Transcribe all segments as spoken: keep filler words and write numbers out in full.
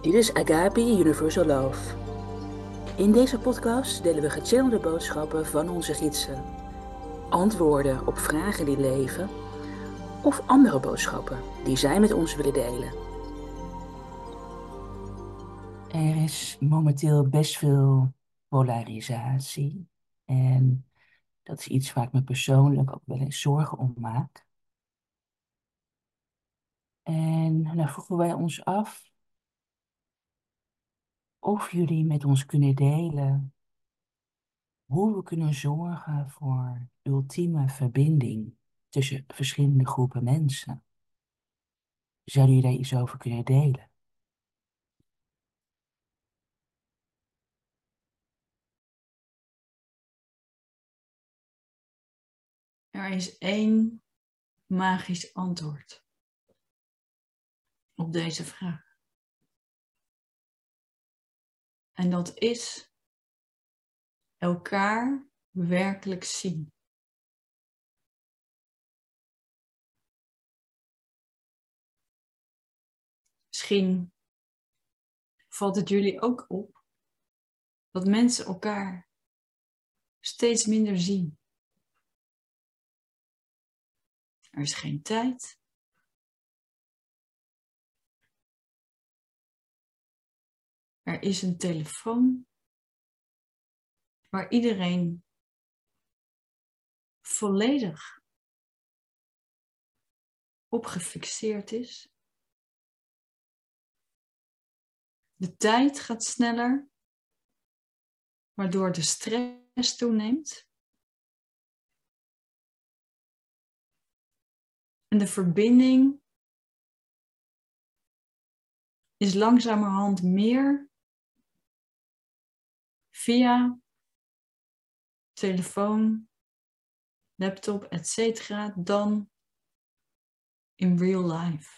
Dit is Agape Universal Love. In deze podcast delen we gechannelde boodschappen van onze gidsen. Antwoorden op vragen die leven of andere boodschappen die zij met ons willen delen. Er is momenteel best veel polarisatie en dat is iets waar ik me persoonlijk ook wel eens zorgen om maak. En dan vroegen wij ons af of jullie met ons kunnen delen hoe we kunnen zorgen voor ultieme verbinding tussen verschillende groepen mensen. Zouden jullie daar iets over kunnen delen? Er is één magisch antwoord op deze vraag. En dat is elkaar werkelijk zien. Misschien valt het jullie ook op dat mensen elkaar steeds minder zien. Er is geen tijd. Er is een telefoon waar iedereen volledig op gefixeerd is. De tijd gaat sneller, waardoor de stress toeneemt. En de verbinding is langzamerhand meer via telefoon, laptop, et cetera dan in real life.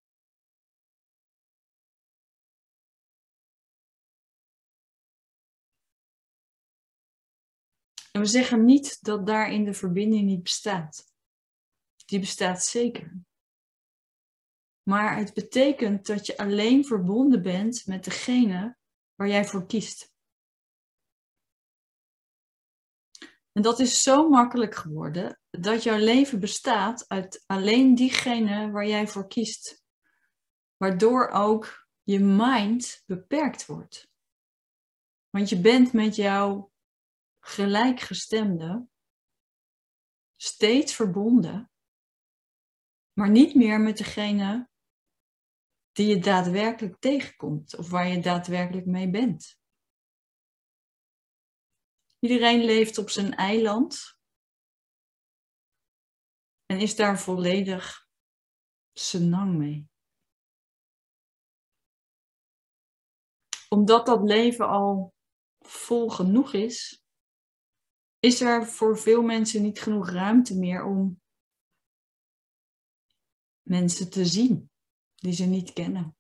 En we zeggen niet dat daarin de verbinding niet bestaat. Die bestaat zeker. Maar het betekent dat je alleen verbonden bent met degene waar jij voor kiest. En dat is zo makkelijk geworden dat jouw leven bestaat uit alleen diegene waar jij voor kiest. Waardoor ook je mind beperkt wordt. Want je bent met jouw gelijkgestemde steeds verbonden, maar niet meer met degene die je daadwerkelijk tegenkomt of waar je daadwerkelijk mee bent. Iedereen leeft op zijn eiland en is daar volledig senang mee. Omdat dat leven al vol genoeg is, is er voor veel mensen niet genoeg ruimte meer om mensen te zien die ze niet kennen.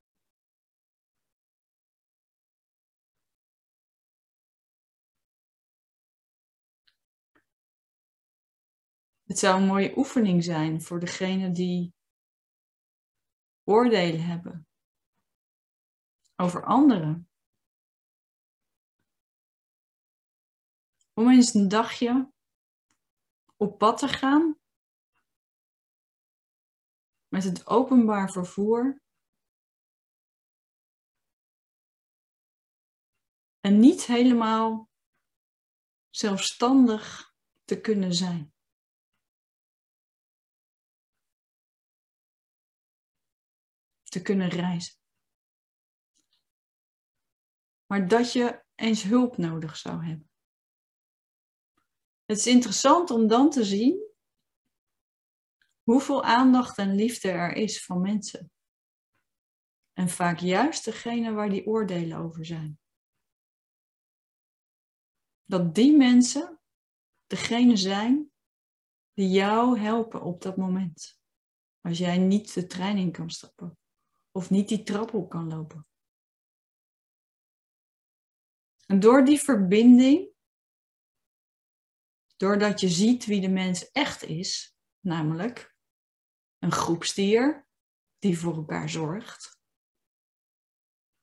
Het zou een mooie oefening zijn voor degenen die oordelen hebben over anderen. Om eens een dagje op pad te gaan met het openbaar vervoer en niet helemaal zelfstandig te kunnen zijn. Te kunnen reizen. Maar dat je eens hulp nodig zou hebben. Het is interessant om dan te zien hoeveel aandacht en liefde er is van mensen. En vaak juist degene waar die oordelen over zijn. Dat die mensen degene zijn die jou helpen op dat moment. Als jij niet de trein in kan stappen. Of niet die trap op kan lopen. En door die verbinding, doordat je ziet wie de mens echt is, namelijk een groepsdier die voor elkaar zorgt,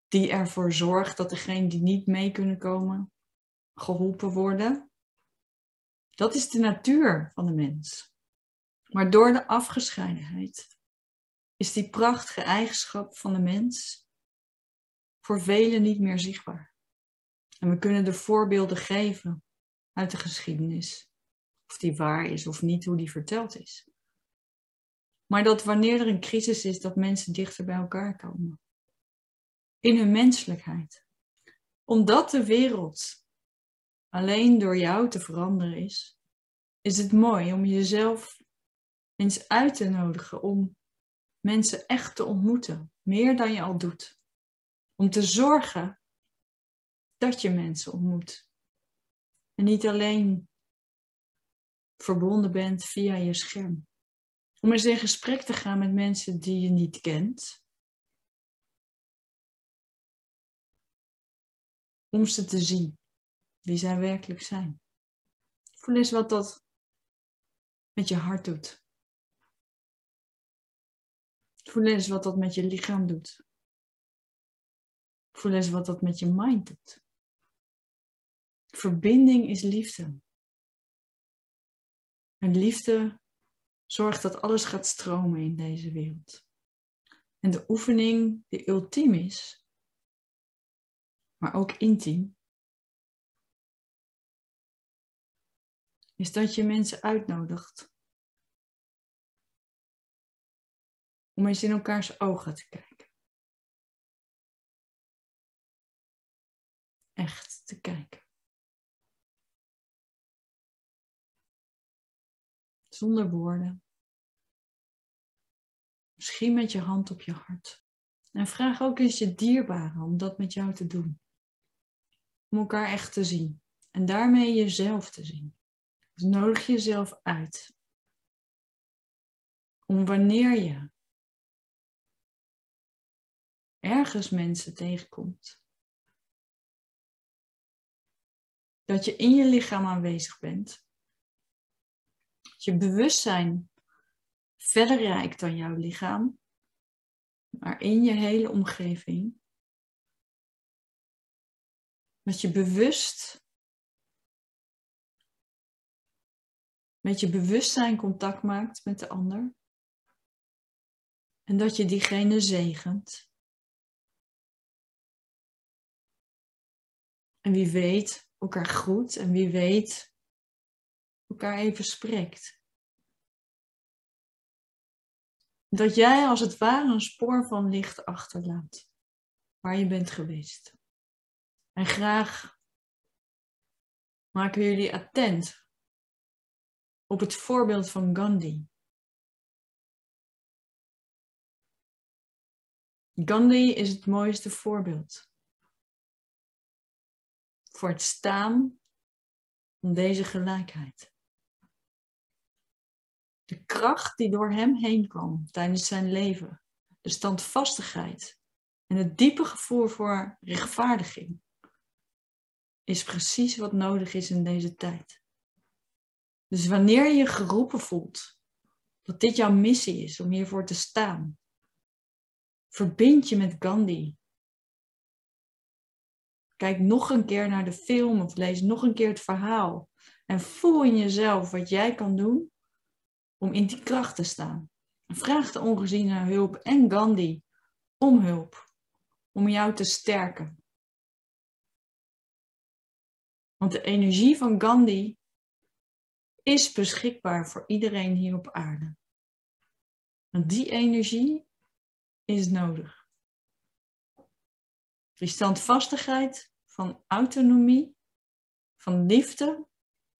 die ervoor zorgt dat degenen die niet mee kunnen komen, geholpen worden. Dat is de natuur van de mens. Maar door de afgescheidenheid is die prachtige eigenschap van de mens voor velen niet meer zichtbaar. En we kunnen de voorbeelden geven uit de geschiedenis. Of die waar is of niet, hoe die verteld is. Maar dat wanneer er een crisis is, dat mensen dichter bij elkaar komen. In hun menselijkheid. Omdat de wereld alleen door jou te veranderen is, is het mooi om jezelf eens uit te nodigen om mensen echt te ontmoeten. Meer dan je al doet. Om te zorgen dat je mensen ontmoet. En niet alleen verbonden bent via je scherm. Om eens in gesprek te gaan met mensen die je niet kent. Om ze te zien. Wie zij werkelijk zijn. Voel eens wat dat met je hart doet. Voel eens wat dat met je lichaam doet. Voel eens wat dat met je mind doet. Verbinding is liefde. En liefde zorgt dat alles gaat stromen in deze wereld. En de oefening die ultiem is, maar ook intiem, is dat je mensen uitnodigt om eens in elkaars ogen te kijken. Echt te kijken. Zonder woorden. Misschien met je hand op je hart. En vraag ook eens je dierbaren om dat met jou te doen. Om elkaar echt te zien. En daarmee jezelf te zien. Dus nodig jezelf uit. Om wanneer je ergens mensen tegenkomt. Dat je in je lichaam aanwezig bent. Dat je bewustzijn verder reikt dan jouw lichaam. Maar in je hele omgeving. Dat je bewust met je bewustzijn contact maakt met de ander. En dat je diegene zegent. En wie weet elkaar groet en wie weet elkaar even spreekt. Dat jij als het ware een spoor van licht achterlaat. Waar je bent geweest. En graag maken we jullie attent op het voorbeeld van Gandhi. Gandhi is het mooiste voorbeeld. Voor het staan van deze gelijkheid. De kracht die door hem heen kwam tijdens zijn leven. De standvastigheid en het diepe gevoel voor rechtvaardiging. Is precies wat nodig is in deze tijd. Dus wanneer je je geroepen voelt dat dit jouw missie is om hiervoor te staan. Verbind je met Gandhi. Kijk nog een keer naar de film of lees nog een keer het verhaal. En voel in jezelf wat jij kan doen om in die kracht te staan. En vraag de ongeziene hulp en Gandhi om hulp. Om jou te sterken. Want de energie van Gandhi is beschikbaar voor iedereen hier op aarde. Want die energie is nodig. Die standvastigheid van autonomie, van liefde,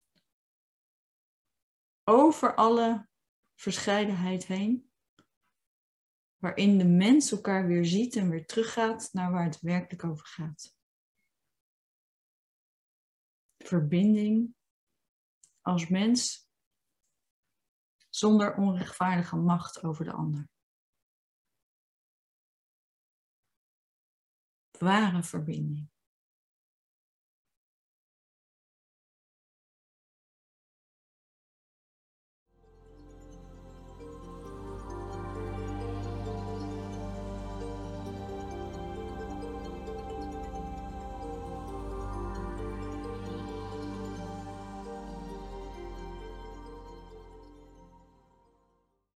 over alle verscheidenheid heen, waarin de mens elkaar weer ziet en weer teruggaat naar waar het werkelijk over gaat. Verbinding als mens zonder onrechtvaardige macht over de ander. Ware verbinding.